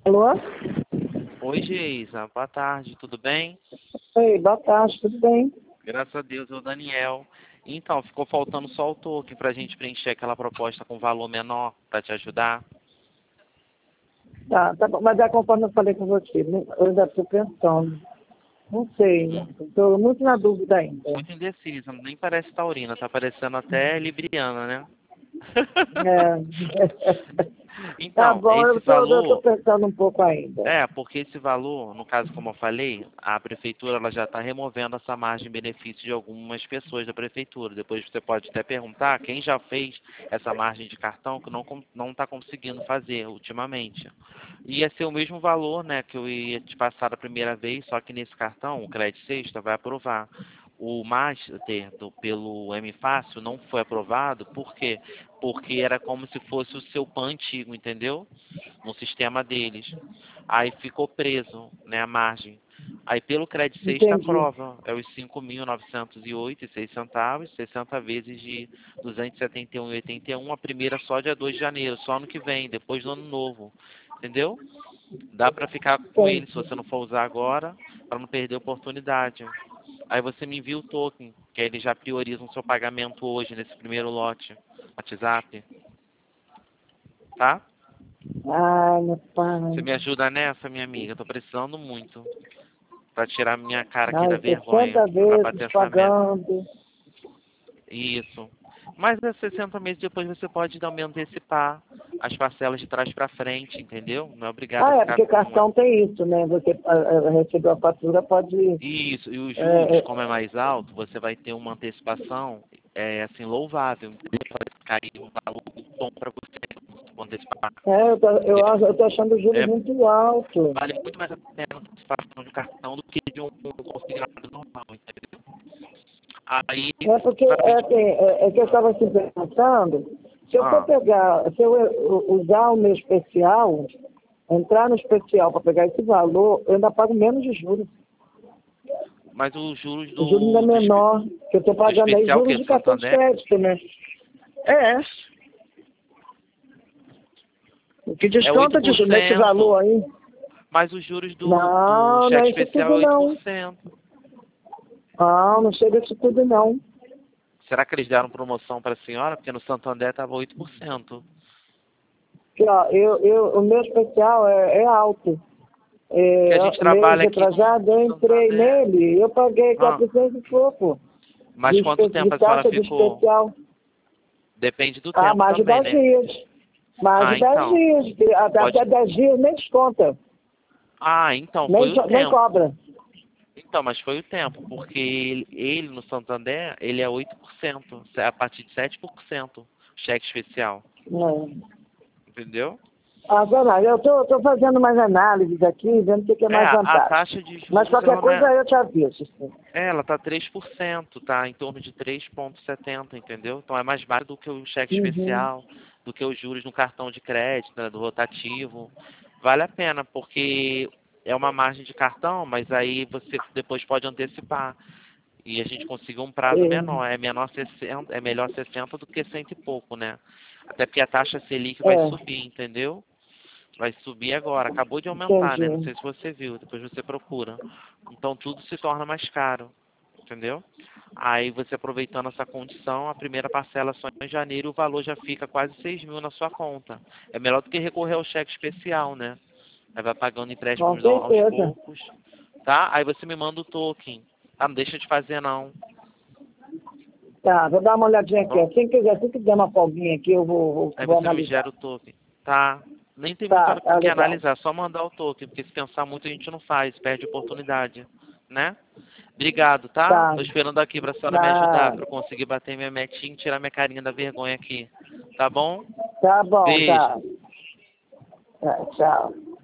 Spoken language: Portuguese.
Alô? Oi, Geisa. Boa tarde, tudo bem? Oi, boa tarde, tudo bem? Graças a Deus, é o Daniel. Então, ficou faltando só o token para a gente preencher aquela proposta com valor menor para te ajudar. Tá bom, mas é conforme eu falei com você, né? Eu ainda estou pensando. Não sei, estou muito na dúvida ainda. Muito indecisa, nem parece taurina, tá parecendo até libriana, né? É. Tá Então, bom, esse eu tô valor, pensando um pouco ainda. porque esse valor, no caso, como eu falei, a prefeitura ela já está removendo essa margem de benefício de algumas pessoas da prefeitura. Depois você pode até perguntar quem já fez essa margem de cartão que não está conseguindo fazer ultimamente. Ia ser o mesmo valor, né, que eu ia te passar da primeira vez, só que nesse cartão, o Crédito Sexta vai aprovar. O Master pelo M Fácil não foi aprovado, por quê? Porque era como se fosse o seu PAN antigo, entendeu? No sistema deles. Aí ficou preso, né, a margem. Aí pelo Crédito Sexta Entendi. aprova, é os 5.908,06, 60 vezes de 271,81, a primeira só dia 2 de janeiro, só ano que vem, depois do ano novo, entendeu? Dá para ficar com ele se Entendi. você não for usar agora, para não perder a oportunidade. Aí você me envia o token, que aí eles já priorizam o seu pagamento hoje, nesse primeiro lote, WhatsApp, tá? Ai, meu Você pai. me ajuda nessa, minha amiga? Tô precisando muito para tirar minha cara aqui da Ai, vergonha, 60 para vezes bater essa meta. pagando. Isso. Mas é 60 meses depois você pode também antecipar as parcelas de trás para frente, entendeu? Não é obrigado a Ah, é ficar porque com cartão tem isso, né? Você recebeu a fatura, pode. isso, e os juros, É, como é mais alto, você vai ter uma antecipação assim louvável, entendeu? Vai cair um valor muito bom para você antecipar. eu tô achando os juros É, muito alto. vale muito mais a pena a antecipação de um cartão do que de um consignado normal, entendeu? Aí É porque você vai ver assim, é que eu estava assim pensando, se eu for ah, pegar, se eu usar o meu especial, entrar no especial para pegar esse valor, eu ainda pago menos de juros. mas os juros O juro ainda é menor, que eu estou do pagando aí especial que juros é de do cartão de Santander, crédito, né? É. O que é desconta de juros nesse 8%. valor aí? Mas os juros do Não, não cheque é isso especial tudo é não. 8%. Não, não chega isso tudo não. Será que eles deram promoção para a senhora? Porque no Santander estava 8%. Porque, ó, o meu especial é alto. Porque a gente Mês trabalha aqui retrasado no eu entrei Santander. nele, eu paguei Ah, 400 e pouco mas quanto de tempo a senhora taxa de ficou? especial. Depende do Ah, tempo mais de também, 10 né? dias. Mais de Ah, 10 então. dias. Pode. Até 10 dias nem desconta. Ah, então, foi o Nem tempo. cobra. Então, mas foi o tempo, porque ele no Santander, ele é 8%, a partir de 7%, cheque especial, Não. entendeu? Eu tô fazendo mais análises aqui, vendo o que é mais A vantagem. taxa de Mas juros, qualquer ela não coisa é, eu te aviso. Sim. ela tá 3%, tá em torno de 3,70, entendeu? Então é mais barato do que o cheque Uhum. especial, do que os juros no cartão de crédito, né, do rotativo. Vale a pena, porque é uma margem de cartão, mas aí você depois pode antecipar. E a gente conseguiu um prazo menor. É melhor 60 do que cento e pouco, né? Até porque a taxa Selic vai É, subir, entendeu? Vai subir agora. Acabou de aumentar, né? Não entendi. sei se você viu, depois você procura. Então tudo se torna mais caro, entendeu? Aí você aproveitando essa condição, a primeira parcela só em janeiro, o valor já fica quase 6.000 na sua conta. É melhor do que recorrer ao cheque especial, né? Aí vai pagando Com empréstimos aos certeza. poucos, tá? Aí você me manda o token. Ah, não deixa de fazer não, Tá, vou dar uma olhadinha tá aqui. bom? Se quiser uma folguinha aqui, eu Aí vou você me gera analisar. o token, tá? Nem tem muito Tá, o tá que legal. analisar, só mandar o token, porque se pensar muito a gente não faz, perde oportunidade, né? Obrigado, tá? Tá, Tô esperando aqui pra senhora me ajudar, tá, pra eu conseguir bater minha metinha e tirar minha carinha da vergonha aqui, tá bom? tá bom, Beijo. tá. Tá, tchau.